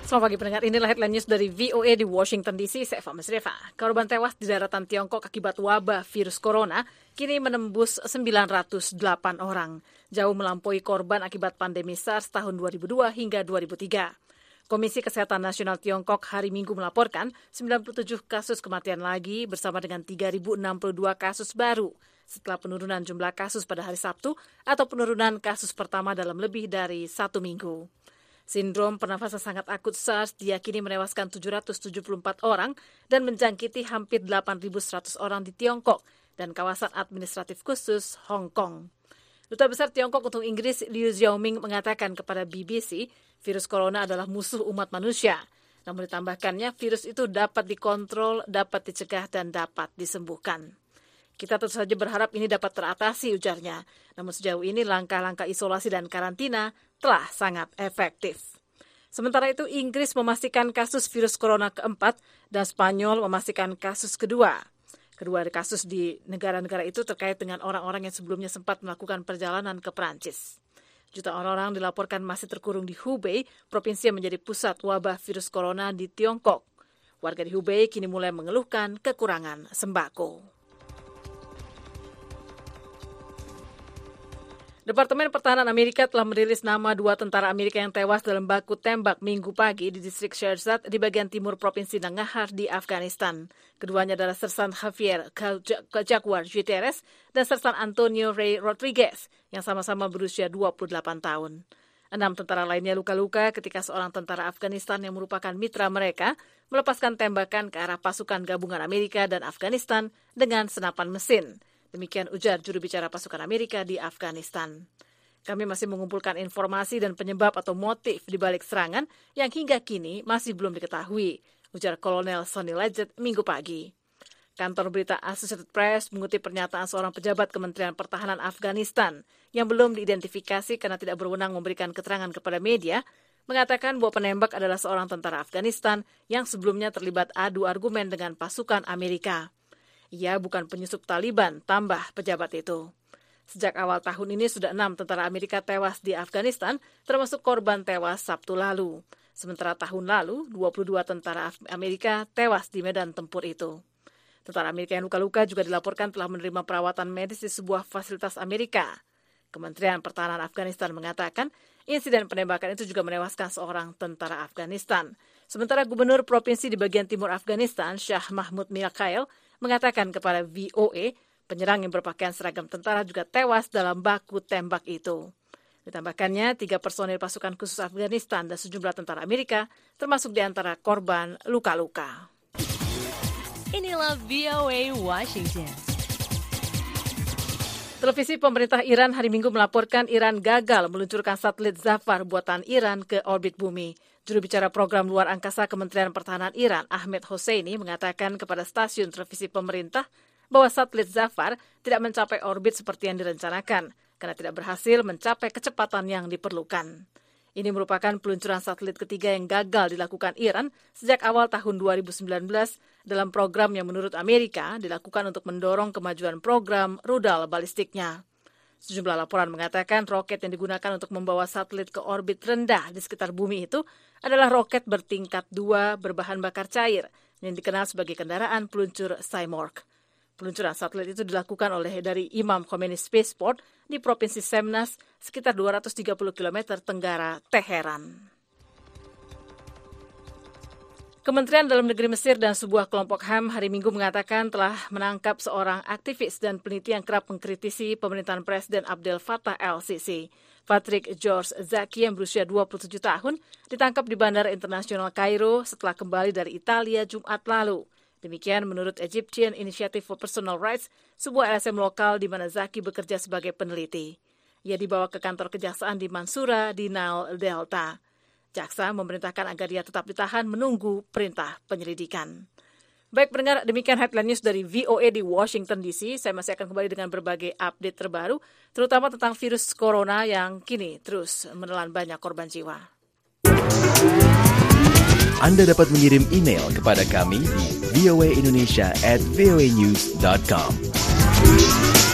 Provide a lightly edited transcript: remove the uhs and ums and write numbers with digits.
Selamat pagi pendengar, inilah headline news dari VOA di Washington DC, saya Eva Mesreva. Korban tewas di daratan Tiongkok akibat wabah virus corona kini menembus 908 orang, jauh melampaui korban akibat pandemi SARS tahun 2002 hingga 2003. Komisi Kesehatan Nasional Tiongkok hari Minggu melaporkan 97 kasus kematian lagi bersama dengan 3.062 kasus baru setelah penurunan jumlah kasus pada hari Sabtu atau penurunan kasus pertama dalam lebih dari 1 minggu. Sindrom pernafasan sangat akut SARS diyakini menewaskan 774 orang dan menjangkiti hampir 8.100 orang di Tiongkok dan kawasan administratif khusus Hong Kong. Duta Besar Tiongkok untuk Inggris Liu Xiaoming mengatakan kepada BBC, virus corona adalah musuh umat manusia. Namun ditambahkannya, virus itu dapat dikontrol, dapat dicegah, dan dapat disembuhkan. Kita tentu saja berharap ini dapat teratasi, ujarnya. Namun sejauh ini langkah-langkah isolasi dan karantina telah sangat efektif. Sementara itu, Inggris memastikan kasus virus corona keempat dan Spanyol memastikan kasus kedua. Kedua kasus di negara-negara itu terkait dengan orang-orang yang sebelumnya sempat melakukan perjalanan ke Perancis. Jutaan orang dilaporkan masih terkurung di Hubei, provinsi yang menjadi pusat wabah virus corona di Tiongkok. Warga di Hubei kini mulai mengeluhkan kekurangan sembako. Departemen Pertahanan Amerika telah merilis nama 2 tentara Amerika yang tewas dalam baku tembak Minggu pagi di distrik Sherzad di bagian timur Provinsi Nangarhar di Afghanistan. Keduanya adalah Sersan Javier Jaguar Gutierrez dan Sersan Antonio Rey Rodriguez yang sama-sama berusia 28 tahun. 6 tentara lainnya luka-luka ketika seorang tentara Afghanistan yang merupakan mitra mereka melepaskan tembakan ke arah pasukan gabungan Amerika dan Afghanistan dengan senapan mesin. Demikian ujar juru bicara pasukan Amerika di Afghanistan. Kami masih mengumpulkan informasi dan penyebab atau motif di balik serangan yang hingga kini masih belum diketahui, ujar Kolonel Sonny Leggett Minggu pagi. Kantor berita Associated Press mengutip pernyataan seorang pejabat Kementerian Pertahanan Afghanistan yang belum diidentifikasi karena tidak berwenang memberikan keterangan kepada media, mengatakan bahwa penembak adalah seorang tentara Afghanistan yang sebelumnya terlibat adu argumen dengan pasukan Amerika. Ia bukan penyusup Taliban, tambah pejabat itu. Sejak awal tahun ini sudah 6 tentara Amerika tewas di Afghanistan, termasuk korban tewas Sabtu lalu. Sementara tahun lalu, 22 tentara Amerika tewas di medan tempur itu. Tentara Amerika yang luka-luka juga dilaporkan telah menerima perawatan medis di sebuah fasilitas Amerika. Kementerian Pertahanan Afghanistan mengatakan, insiden penembakan itu juga menewaskan seorang tentara Afghanistan. Sementara Gubernur Provinsi di bagian timur Afghanistan, Shah Mahmud Mikhail, mengatakan kepada VOA, penyerang yang berpakaian seragam tentara juga tewas dalam baku tembak itu. Ditambahkannya, 3 personil pasukan khusus Afghanistan dan sejumlah tentara Amerika, termasuk di antara korban luka-luka. Inilah VOA Washington. Televisi pemerintah Iran hari Minggu melaporkan Iran gagal meluncurkan satelit Zafar buatan Iran ke orbit bumi. Juru bicara program luar angkasa Kementerian Pertahanan Iran, Ahmed Hosseini, mengatakan kepada stasiun televisi pemerintah bahwa satelit Zafar tidak mencapai orbit seperti yang direncanakan karena tidak berhasil mencapai kecepatan yang diperlukan. Ini merupakan peluncuran satelit ketiga yang gagal dilakukan Iran sejak awal tahun 2019 dalam program yang menurut Amerika dilakukan untuk mendorong kemajuan program rudal balistiknya. Sejumlah laporan mengatakan roket yang digunakan untuk membawa satelit ke orbit rendah di sekitar bumi itu adalah roket bertingkat 2 berbahan bakar cair yang dikenal sebagai kendaraan peluncur Skymark. Peluncuran satelit itu dilakukan dari Imam Khomeini Spaceport di Provinsi Semnas, sekitar 230 km tenggara Teheran. Kementerian Dalam Negeri Mesir dan sebuah kelompok HAM hari Minggu mengatakan telah menangkap seorang aktivis dan peneliti yang kerap mengkritisi pemerintahan Presiden Abdel Fattah el-Sisi. Patrick George Zaki yang berusia 27 tahun ditangkap di Bandara Internasional Kairo setelah kembali dari Italia Jumat lalu. Demikian menurut Egyptian Initiative for Personal Rights, sebuah LSM lokal di mana Zaki bekerja sebagai peneliti. Ia dibawa ke kantor kejaksaan di Mansura di Nile Delta. Jaksa memerintahkan agar dia tetap ditahan menunggu perintah penyelidikan. Baik pendengar, demikian headline news dari VOA di Washington DC. Saya masih akan kembali dengan berbagai update terbaru, terutama tentang virus corona yang kini terus menelan banyak korban jiwa. Anda dapat mengirim email kepada kami di voaindonesia@voanews.com.